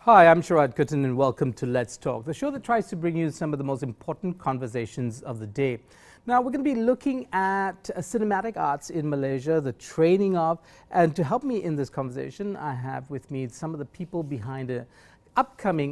Hi, I'm Sharad Kuttan and welcome to Let's Talk, the show that tries to bring you some of the most important conversations of the day. Now, we're going to be looking at cinematic arts in Malaysia, the training of, and to help me in this conversation, I have with me some of the people behind an upcoming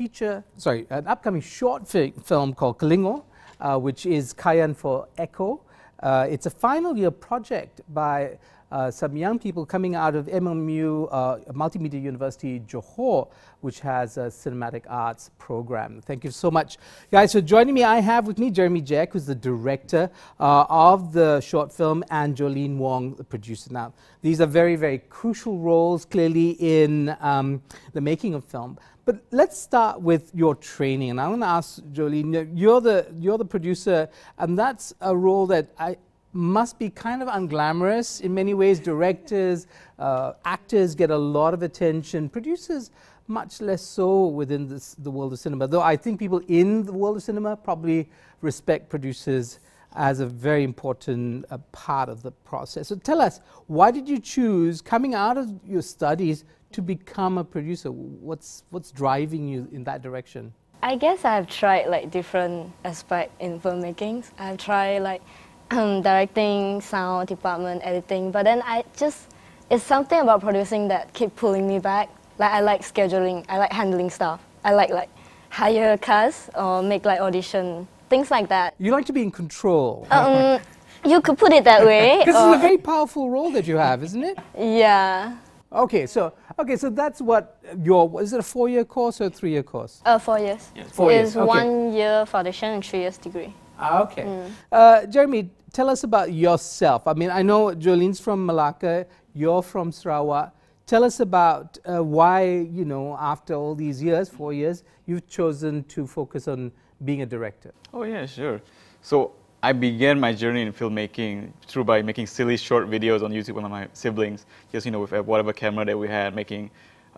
an upcoming short film called Kelingo, which is Kayan for Echo. It's a final year project by some young people coming out of MMU Multimedia University Johor, which has a cinematic arts program. Thank you so much, guys, for joining me. I have with me Jeremy Jack, who's the director of the short film, and Jolene Wong, the producer. Now, these are very, very crucial roles, clearly, in the making of film. But let's start with your training, and I want to ask Jolene, you're the producer, and that's a role that must be kind of unglamorous in many ways. Directors, actors get a lot of attention. Producers, much less so within the world of cinema. Though I think people in the world of cinema probably respect producers as a very important part of the process. So tell us, why did you choose, coming out of your studies, to become a producer? What's driving you in that direction? I guess I've tried different aspects in filmmaking. I've tried directing, sound department, editing, but then it's something about producing that keep pulling me back. I like scheduling, I like handling stuff. I like hire cast or make audition, things like that. You like to be in control. You could put it that way. Because it's a very powerful role that you have, isn't it? Yeah. Okay, so that's what is it a 4-year course or a 3-year course? 4 years. Yes. 4 years. It's 1 year foundation and 3 years degree. Okay. Jeremy, tell us about yourself. I mean, I know Jolene's from Malacca, you're from Sarawak. Tell us about why, after all these years, 4 years, you've chosen to focus on being a director. Oh yeah, sure. So I began my journey in filmmaking by making silly short videos on YouTube with my siblings, just with whatever camera that we had, making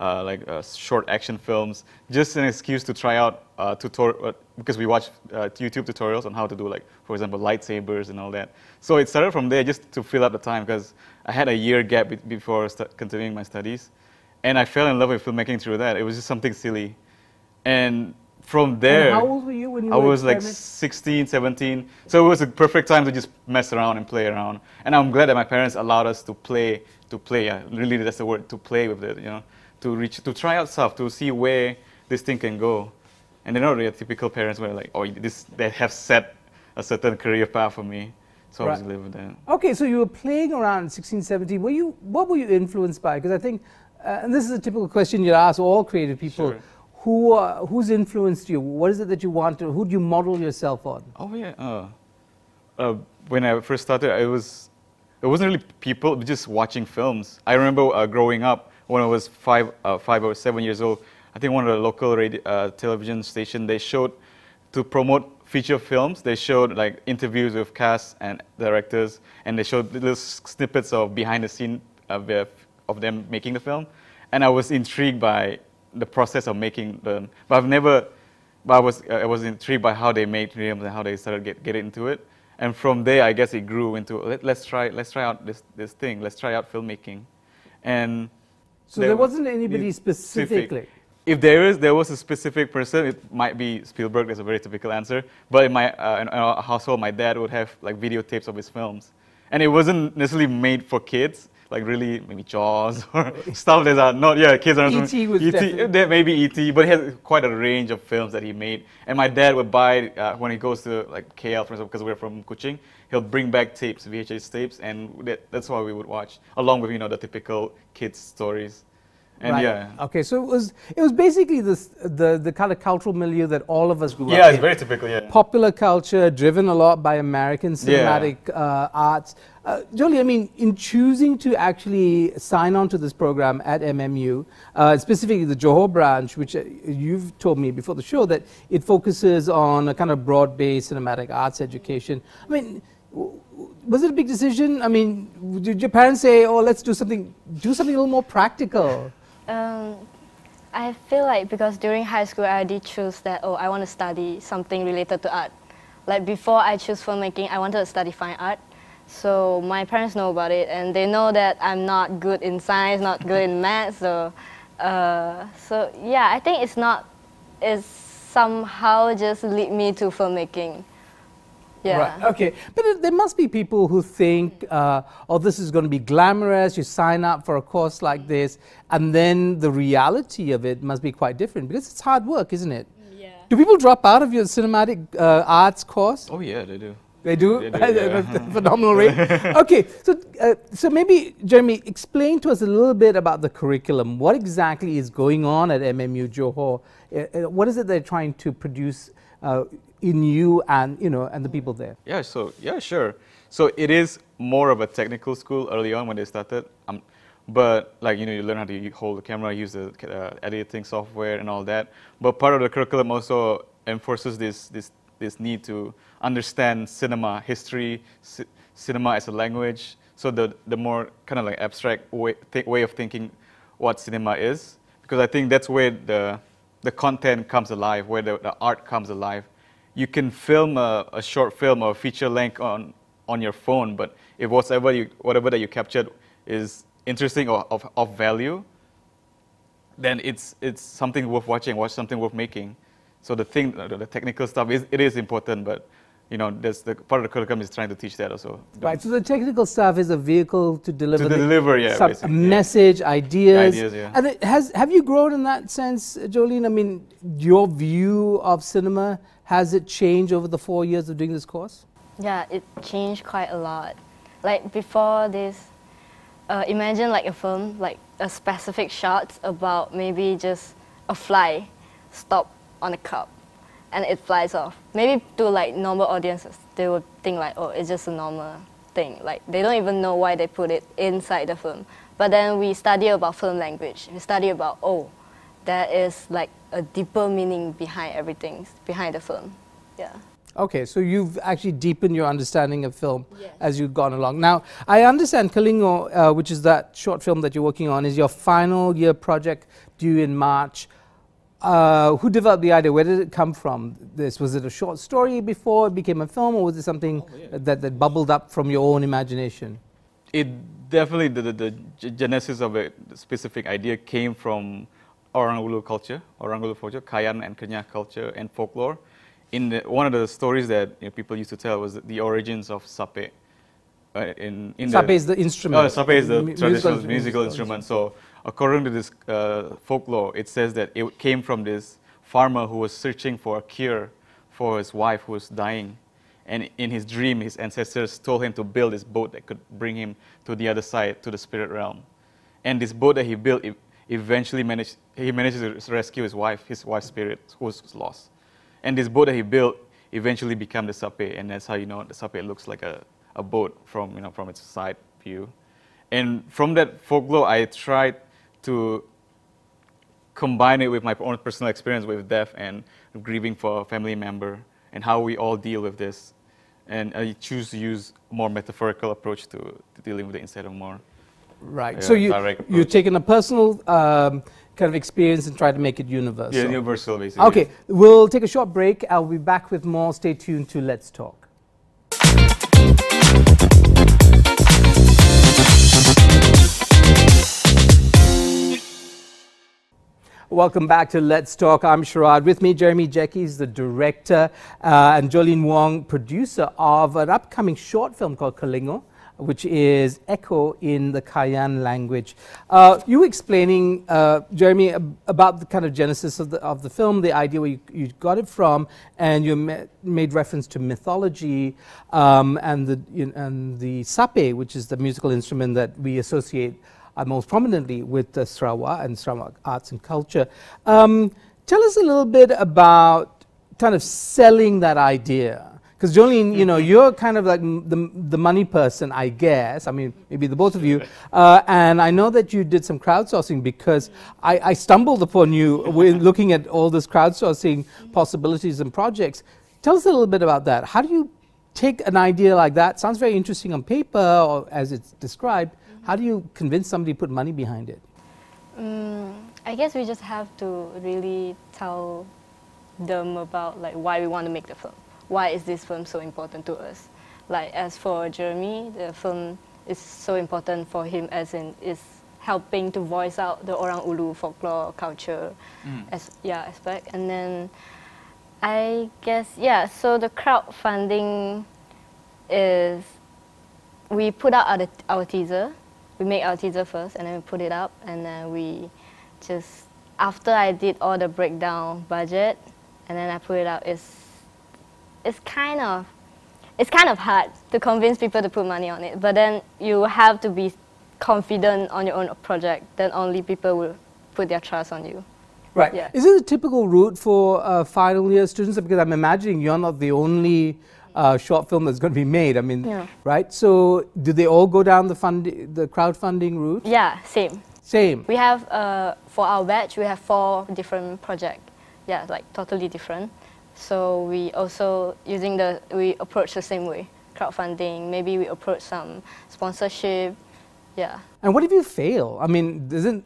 short action films, just an excuse to try out because we watched YouTube tutorials on how to do, for example, lightsabers and all that. So it started from there just to fill up the time, because I had a year gap before continuing my studies, and I fell in love with filmmaking through that. It was just something silly, and from there, and how old were you when you I was 16, 17. So it was a perfect time to just mess around and play around. And I'm glad that my parents allowed us to play. Yeah, really, that's the word, to play with it. To try out stuff, to see where this thing can go. And they're not really typical parents where they have set a certain career path for me. So I was living with that. Okay, so you were playing around 16, 17. What were you influenced by? Because I think, and this is a typical question you ask all creative people. Sure. Who's influenced you? What is it that you want to? Who do you model yourself on? Oh yeah. When I first started, it wasn't really people, but just watching films. I remember growing up when I was 5 or 7 years old. I think one of the local television station, they showed, to promote feature films, they showed interviews with cast and directors, and they showed little snippets of behind the scene of them making the film, and I was intrigued by the process of making them. But I was intrigued by how they made films and how they started get into it. And from there, I guess it grew into let's try out this thing. Let's try out filmmaking. And so there wasn't anybody specifically. If there was a specific person, it might be Spielberg. That's a very typical answer. But in our household, my dad would have videotapes of his films, and it wasn't necessarily made for kids. Really, maybe Jaws or stuff that are not, kids are not. E.T. was definitely. Maybe E.T., but he has quite a range of films that he made. And my dad would buy, when he goes to KL, for example, because we're from Kuching, he'll bring back tapes, VHS tapes, and that's why we would watch, along with, the typical kids' stories. And right. Okay, so it was basically the kind of cultural milieu that all of us grew up in. Yeah, it's very typical, yeah. Popular culture, driven a lot by American cinematic arts. Jolie, I mean, in choosing to actually sign on to this program at MMU, specifically the Johor branch, which you've told me before the show that it focuses on a kind of broad-based cinematic arts education. I mean, was it a big decision? I mean, did your parents say, "Oh, let's do something a little more practical"? I feel because during high school, I did choose that, I want to study something related to art. Before I choose filmmaking, I wanted to study fine art. So my parents know about it, and they know that I'm not good in science, not good in math, so So yeah, I think it's somehow just lead me to filmmaking. Yeah. Right. Okay. But there must be people who think, oh, this is going to be glamorous. You sign up for a course like this, and then the reality of it must be quite different because it's hard work, isn't it? Yeah. Do people drop out of your cinematic arts course? Oh yeah, they do. They do? They do, yeah. At a phenomenal rate. Okay, so maybe, Jeremy, explain to us a little bit about the curriculum. What exactly is going on at MMU Johor? What is it they're trying to produce in you and, and the people there? Yeah, sure. So it is more of a technical school early on when they started. But like, you learn how to hold the camera, use the editing software and all that. But part of the curriculum also enforces this need to understand cinema history, cinema as a language. So the more kind of like abstract way of thinking what cinema is, because I think that's where the content comes alive, where the art comes alive. You can film a short film or a feature length on your phone, but if whatever that you captured is interesting or of value, then it's something worth watching, something worth making. So the technical stuff it is important, but there's the part of the curriculum is trying to teach that also. Right. So the technical stuff is a vehicle to deliver a message, ideas. Yeah. And have you grown in that sense, Jolene? I mean, your view of cinema, has it changed over the 4 years of doing this course? Yeah, it changed quite a lot. Like before this, imagine like a film, like a specific shot about maybe just a fly stop on a cup and it flies off. Maybe to like normal audiences, they would think like, oh, it's just a normal thing. Like they don't even know why they put it inside the film. But then we study about film language. We study about, oh, there is like a deeper meaning behind everything, behind the film. Yeah. Okay, so you've actually deepened your understanding of film Yes. as you've gone along. Now, I understand Kalingo, which is that short film that you're working on, is your final year project due in March. Who developed the idea? Where did it come from? Was it a short story before it became a film, or was it something that bubbled up from your own imagination? It definitely, the genesis of a specific idea came from Orang Ulu culture, Kayan and Kenyah culture and folklore. One of the stories that people used to tell was the origins of sape. Sape is the instrument. Sape is the traditional musical instrument. So according to this folklore, it says that it came from this farmer who was searching for a cure for his wife who was dying. And in his dream, his ancestors told him to build this boat that could bring him to the other side, to the spirit realm. And this boat that he built, eventually managed to rescue his wife's spirit, who was lost. And this boat that he built eventually became the sape, and that's how the sape looks like a boat from its side view. And from that folklore, I tried to combine it with my own personal experience with death and grieving for a family member and how we all deal with this. And I choose to use a more metaphorical approach to dealing with it instead of more right. So you've taken a personal kind of experience and tried to make it universal. Yeah, universal basically. Okay, we'll take a short break. I'll be back with more. Stay tuned to Let's Talk. Welcome back to Let's Talk. I'm Sharad. With me, Jeremy Jackies, the director, and Jolene Wong, producer of an upcoming short film called Kalingo, which is Echo in the Kayan language. You were explaining, Jeremy, about the kind of genesis of the film, the idea where you got it from, and you made reference to mythology and the sape, which is the musical instrument that we associate most prominently with Sarawak and Sarawak arts and culture. Tell us a little bit about kind of selling that idea. Because Jolene, you're kind of like the money person, I guess. I mean, maybe the both of you. And I know that you did some crowdsourcing because I stumbled upon you when looking at all this crowdsourcing possibilities and projects. Tell us a little bit about that. How do you take an idea like that? Sounds very interesting on paper or as it's described. How do you convince somebody to put money behind it? I guess we just have to really tell them about like why we want to make the film. Why is this film so important to us? Like as for Jeremy, the film is so important for him as in it's helping to voice out the Orang Ulu folklore culture aspect. And then I guess, so the crowdfunding is, we put out our teaser. We make our teaser first, and then we put it up, and then we just, after I did all the breakdown budget, and then I put it out, it's kind of hard to convince people to put money on it, but then you have to be confident on your own project, then only people will put their trust on you. Right. Yeah. Is it a typical route for final year students? Because I'm imagining you're not the only short film that's going to be made. I mean, Yeah. right? So do they all go down the crowdfunding route? Yeah, same. Same. We have, for our batch, we have 4 different projects. Yeah, like totally different. So we also we approach the same way. Crowdfunding, maybe we approach some sponsorship. Yeah. And what if you fail? I mean, Does it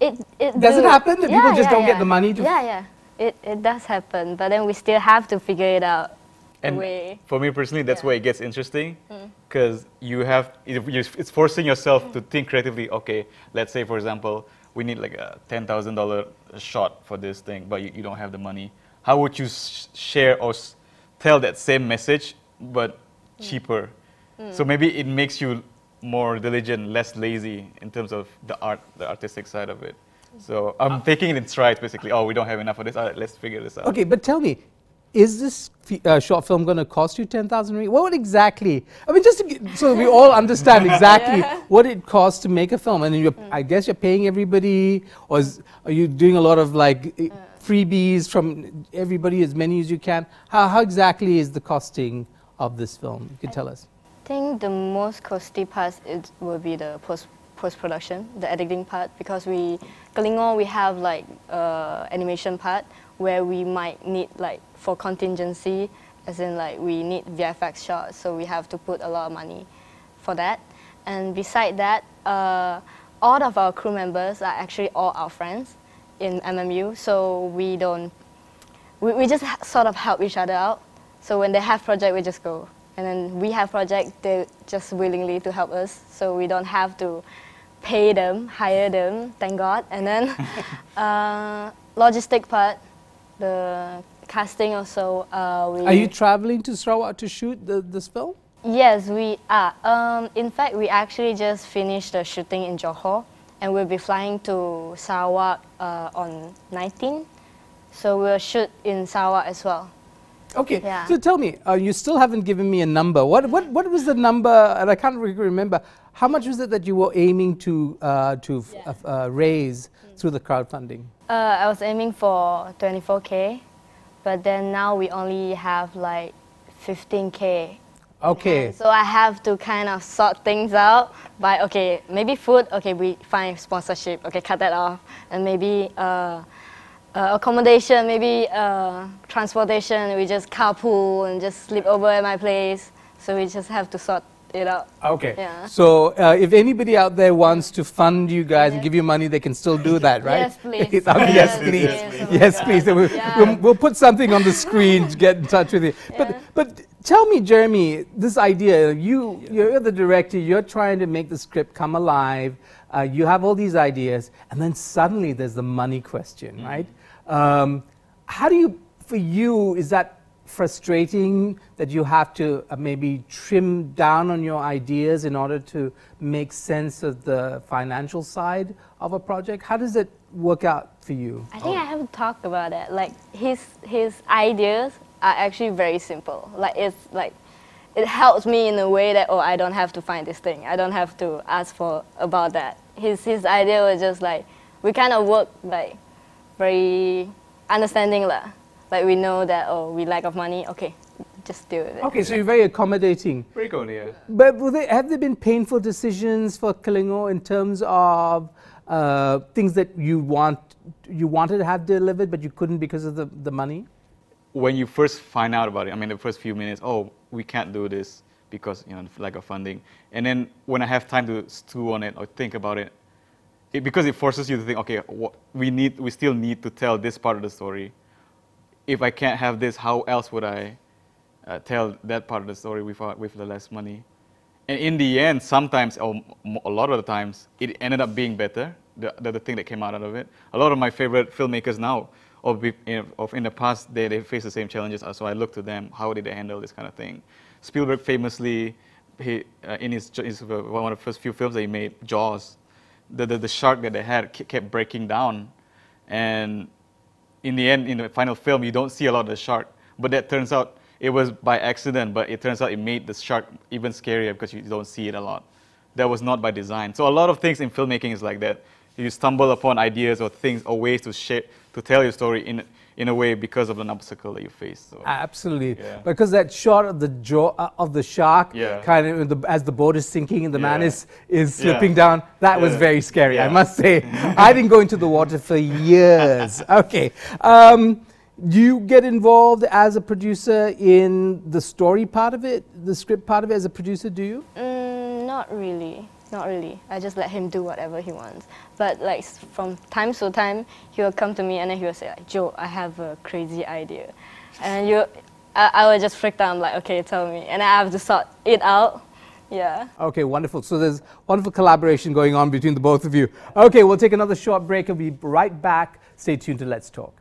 happen that people just don't get the money to? Yeah. It does happen, but then we still have to figure it out. And way. for me personally, that's where it gets interesting, because it's forcing yourself to think creatively. Okay, let's say for example, we need like a $10,000 shot for this thing, but you don't have the money. How would you share or tell that same message, but cheaper? So maybe it makes you more diligent, less lazy in terms of the artistic side of it. So I'm taking it in strides, basically. Oh, we don't have enough of this. All right, let's figure this out. Okay, but tell me, is this short film going to cost you 10,000 ringgit? What exactly? I mean, just so we all understand exactly what it costs to make a film. And then I guess you're paying everybody, or are you doing a lot of like freebies from everybody, as many as you can? How exactly is the costing of this film? You can tell us. I think the most costly part will be the post-production, the editing part, because Kelingor, we have like animation part where we might need like for contingency, as in like we need VFX shots, so we have to put a lot of money for that. And beside that, all of our crew members are actually all our friends in MMU, so we just sort of help each other out. So when they have project, we just go. And then we have project, they just willingly to help us, so we don't have to pay them, hire them, thank God. And then logistic part, the casting also. Are you traveling to Sarawak to shoot this film? Yes, we are. In fact, we actually just finished the shooting in Johor, and we'll be flying to Sarawak on 19. So we'll shoot in Sarawak as well. Okay, Yeah. so tell me, you still haven't given me a number. What was the number, and I can't really remember, how much was it that you were aiming to raise through the crowdfunding? I was aiming for 24K, but then now we only have like 15K. Okay. So I have to kind of sort things out by, okay, maybe food, okay, we find sponsorship, okay, cut that off, and maybe accommodation, maybe transportation, we just carpool and just sleep over at my place. So we just have to sort it out. Okay. Yeah. So if anybody out there wants to fund you guys and give you money, they can still do that, right? Yes, please. Yes, please. Yes, please. So we'll put something on the screen to get in touch with you. But tell me, Jeremy, this idea, you're the director, you're trying to make the script come alive, you have all these ideas, and then suddenly there's the money question, right? How do you, for you, is that frustrating that you have to maybe trim down on your ideas in order to make sense of the financial side of a project? How does it work out for you? I think I haven't talked about it. Like his ideas are actually very simple. Like it helps me in a way that, oh, I don't have to find this thing. I don't have to ask for about that. His idea was just like, we kind of work like very understanding lah. Like we know that, oh, we lack of money, okay, just deal with it. Okay, so you're very accommodating. Very good, yeah. But have there been painful decisions for Kelingor in terms of things that you wanted to have delivered but you couldn't because of the money? When you first find out about it, I mean, the first few minutes, oh, we can't do this because, lack of funding. And then when I have time to stew on it or think about it, because it forces you to think, okay, we still need to tell this part of the story. If I can't have this, how else would I tell that part of the story with the less money? And in the end, sometimes, or a lot of the times, it ended up being better, the thing that came out of it. A lot of my favorite filmmakers now, in the past, they face the same challenges, so I look to them, how did they handle this kind of thing? Spielberg famously, in his one of the first few films that he made, Jaws, the shark that they had kept breaking down. And in the end, in the final film, you don't see a lot of the shark, but that turns out it was by accident, but it turns out it made the shark even scarier because you don't see it a lot. That was not by design. So a lot of things in filmmaking is like that. You stumble upon ideas or things or ways to tell your story in a way because of an obstacle that you face. So. Absolutely, Yeah. because that shot of the jaw of the shark, Yeah. kind of as the boat is sinking and the man Yeah. is slipping Yeah. down. That was Yeah. very scary, I Yeah. must say. I didn't go into the water for years. Okay, do you get involved as a producer in the story part of it, the script part of it as a producer? Do you? Not really. Not really. I just let him do whatever he wants. But like from time to time, he will come to me and then he will say, like, Joe, I have a crazy idea. And I will just freak out. I'm like, okay, tell me. And I have to sort it out. Yeah. Okay, wonderful. So there's wonderful collaboration going on between the both of you. Okay, we'll take another short break and we'll be right back. Stay tuned to Let's Talk.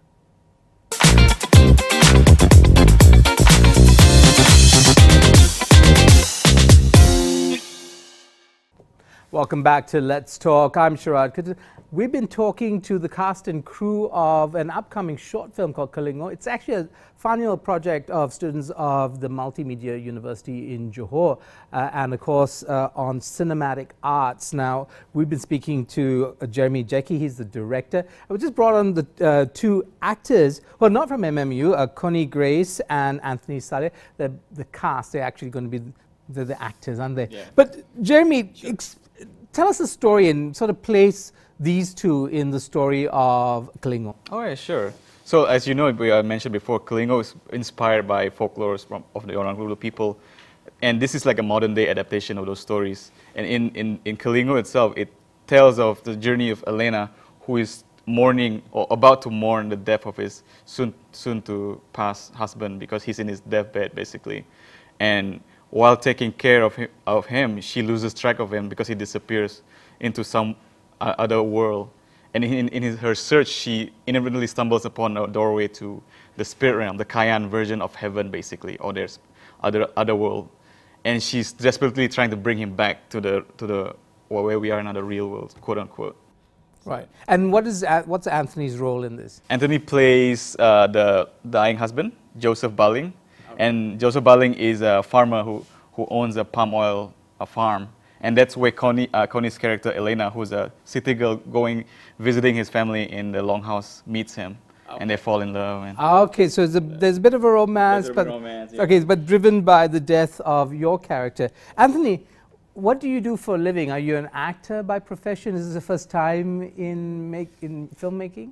Welcome back to Let's Talk. I'm Sharad. We've been talking to the cast and crew of an upcoming short film called Kalingo. It's actually a final project of students of the Multimedia University in Johor and of course on cinematic arts. Now, we've been speaking to Jeremy Jackie, he's the director. We just brought on the two actors, well, not from MMU, Connie Grace and Anthony Saleh. The cast, they're actually going to be the actors, aren't they? Yeah. But Jeremy, tell us the story and sort of place these two in the story of Kalingo. Oh, yeah, sure. So, as you know, we mentioned before, Kalingo is inspired by folklores of the Orang Rulu people. And this is like a modern-day adaptation of those stories. And in Kalingo itself, it tells of the journey of Elena, who is mourning, or about to mourn the death of his soon-to-pass husband, because he's in his deathbed, basically. And while taking care of him, she loses track of him because he disappears into some other world. And in her search, she inadvertently stumbles upon a doorway to the spirit realm, the Kayan version of heaven, basically, or there's other world. And she's desperately trying to bring him back to the where we are in the real world, quote unquote. Right. And what's Anthony's role in this? Anthony plays the dying husband, Joseph Baling. And Joseph Baling is a farmer who owns a palm oil farm. And that's where Connie's character, Elena, who's a city girl visiting his family in the longhouse, meets him. Okay. And they fall in love. And Okay, so there's a bit of a romance, yeah. Okay, but driven by the death of your character. Anthony, what do you do for a living? Are you an actor by profession? Is this the first time in filmmaking?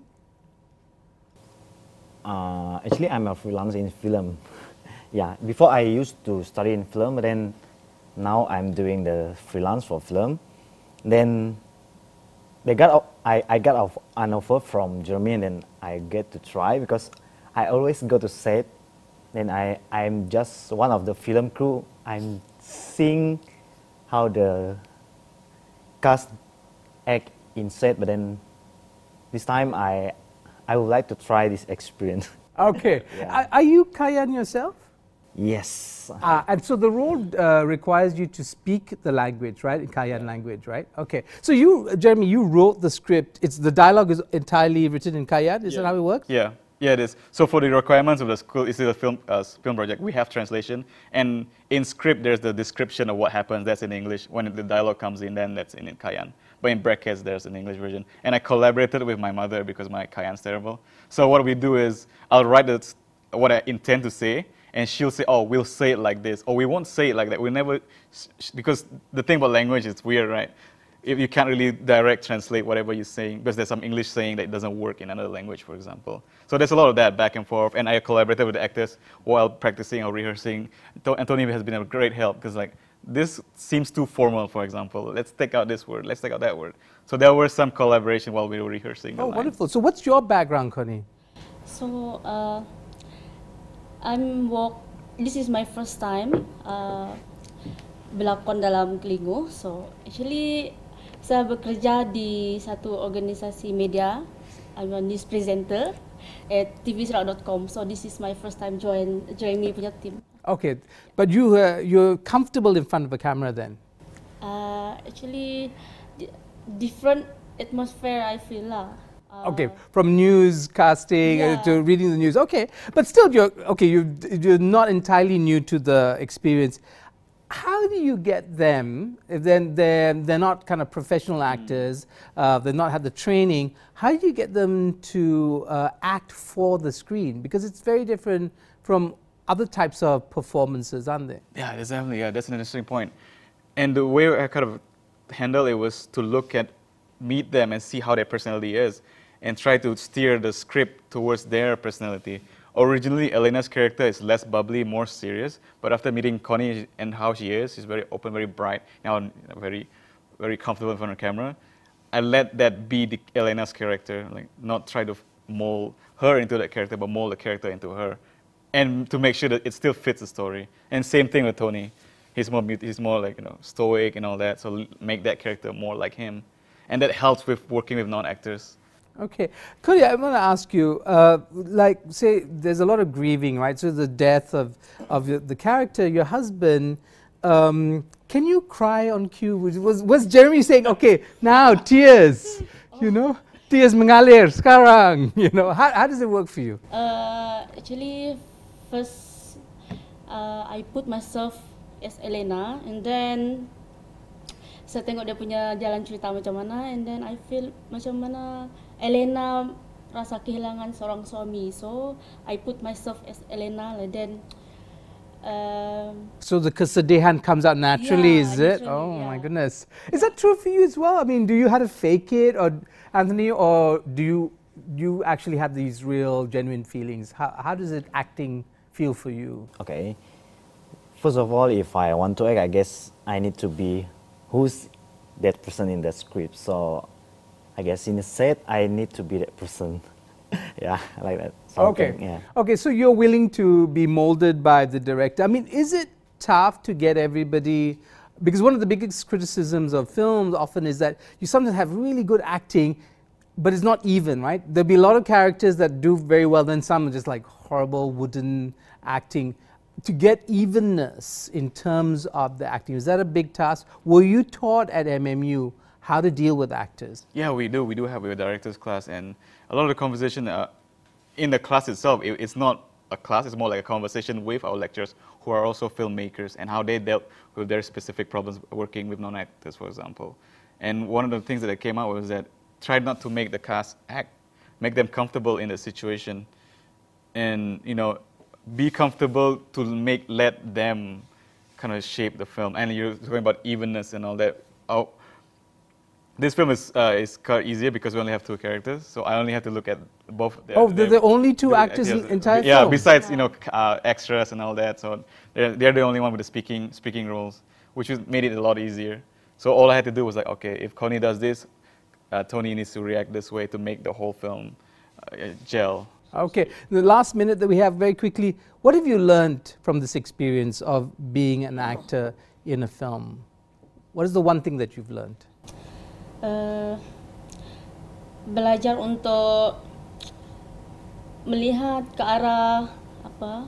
Actually, I'm a freelancer in film. Yeah, before I used to study in film, but then now I'm doing the freelance for film. Then I got an offer from Germany, and then I get to try because I always go to set. Then I'm just one of the film crew. I'm seeing how the cast act in set, but then this time I would like to try this experience. Okay. Yeah. Are you Kayan yourself? Yes. And so the role requires you to speak the language, right? In Kayan language, right? Okay. So Jeremy, you wrote the script. The dialogue is entirely written in Kayan. Is that how it works? Yeah, it is. So for the requirements of the school, this is a film project. We have translation, and in script there's the description of what happens. That's in English. When the dialogue comes in, then that's in Kayan. But in brackets, there's an English version. And I collaborated with my mother because my Kayan's terrible. So what we do is I'll write what I intend to say, and she'll say, oh, we'll say it like this, or we won't say it like that. We'll never, because the thing about language is weird, right? If you can't really direct translate whatever you're saying, because there's some English saying that doesn't work in another language, for example. So there's a lot of that back and forth, and I collaborated with the actors while practicing or rehearsing. Anthony has been a great help, because like, this seems too formal, for example. Let's take out this word, let's take out that word. So there was some collaboration while we were rehearsing. Oh, wonderful. So what's your background, Connie? So, this is my first time berlakon dalam Kelingo. So actually saya bekerja di satu organisasi media. I'm a news presenter at tvserak.com. So this is my first time join me punya team. Okay, but you're comfortable in front of a camera then? Actually, different atmosphere I feel lah. Okay, from newscasting Yeah. to reading the news. Okay, but still, you're not entirely new to the experience. How do you get them? If then they're not kind of professional actors, they've not had the training. How do you get them to act for the screen? Because it's very different from other types of performances, aren't they? Yeah, definitely. Yeah, that's an interesting point. And the way I kind of handle it was to meet them and see how their personality is, and try to steer the script towards their personality. Originally, Elena's character is less bubbly, more serious. But after meeting Connie and how she is, she's very open, very bright, now very, very comfortable in front of the camera. I let that be Elena's character, like not try to mold her into that character, but mold the character into her, and to make sure that it still fits the story. And same thing with Tony. He's more like stoic and all that. So make that character more like him, and that helps with working with non-actors. Okay, Cody, I want to ask you, like, say, there's a lot of grieving, right? So the death of the character, your husband. Can you cry on cue? Was Jeremy saying, okay, now tears, tears mengalir sekarang, How does it work for you? Actually, first I put myself as Elena, and then saya tengok dia punya jalan cerita macam mana, and then I feel macam mana Elena rasa kehilangan seorang suami. So I put myself as Elena, and then so the kesedihan comes out naturally, Yeah, is it? naturally, Oh my yeah. goodness. Is that true for you as well? I mean, do you have to fake it, or Anthony, or do you actually have these real, genuine feelings? How does it acting feel for you? Okay. First of all, if I want to act, I guess I need to be who's that person in the script. So I guess in the set, I need to be that person. Yeah, like that. Okay. Yeah. Okay, so you're willing to be molded by the director. I mean, is it tough to get everybody? Because one of the biggest criticisms of films often is that you sometimes have really good acting, but it's not even, right? There'll be a lot of characters that do very well, then some are just like horrible wooden acting. To get evenness in terms of the acting, is that a big task? Were you taught at MMU how to deal with actors? Yeah, we do. We do have a director's class, and a lot of the conversation in the class itself, it's not a class, it's more like a conversation with our lecturers who are also filmmakers and how they dealt with their specific problems working with non-actors, for example. And one of the things that came out was that try not to make the cast act, make them comfortable in the situation, and be comfortable to let them kind of shape the film. And you're talking about evenness and all that. This film is cut easier because we only have two characters, so I only have to look at both. They're the only two actors in the entire film? Yeah, besides extras and all that. So they're the only one with the speaking roles, which made it a lot easier. So all I had to do was like, okay, if Connie does this, Tony needs to react this way to make the whole film gel. Okay, the last minute that we have, very quickly, what have you learned from this experience of being an actor in a film? What is the one thing that you've learned? Belajar untuk melihat ke arah apa?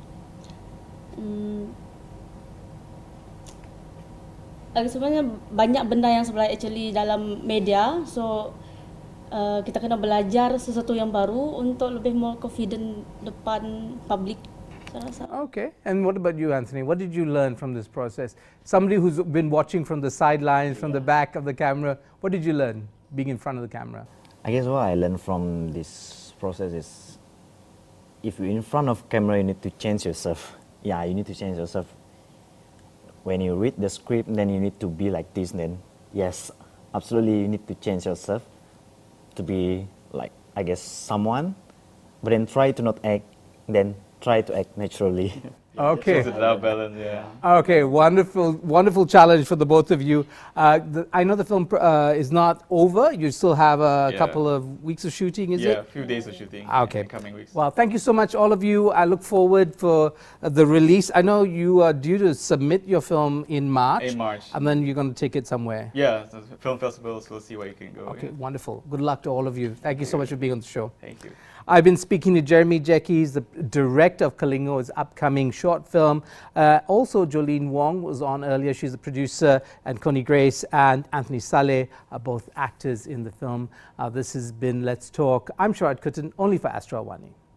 Sebenarnya banyak benda yang sebenarnya actually dalam media. So kita kena belajar sesuatu yang baru untuk lebih more confident depan public. Okay, and what about you, Anthony? What did you learn from this process? Somebody who's been watching from the sidelines, from the back of the camera, what did you learn being in front of the camera? I guess what I learned from this process is if you're in front of camera, you need to change yourself. Yeah, you need to change yourself. When you read the script, then you need to be like this. Then, yes, absolutely, you need to change yourself to be like, I guess, someone. But then try to not act. Then try to act naturally. Okay. Shows it love balance, yeah. Okay, wonderful, wonderful challenge for the both of you. I know the film is not over. You still have a Yeah. couple of weeks of shooting, is Yeah, it? a few days of shooting Okay. in the coming weeks. Well, thank you so much, all of you. I look forward for the release. I know you are due to submit your film in March. In March. And then you're going to take it somewhere. Yeah, the film festivals, we'll see where you can go. Okay, yeah. wonderful. Good luck to all of you. Thank you so much for being on the show. Thank you. I've been speaking to Jeremy Jekis, the director of Kalingo's upcoming short film. Also, Jolene Wong was on earlier. She's the producer, and Connie Grace and Anthony Saleh are both actors in the film. This has been Let's Talk. I'm Sharad Kuttan, only for Astro Awani.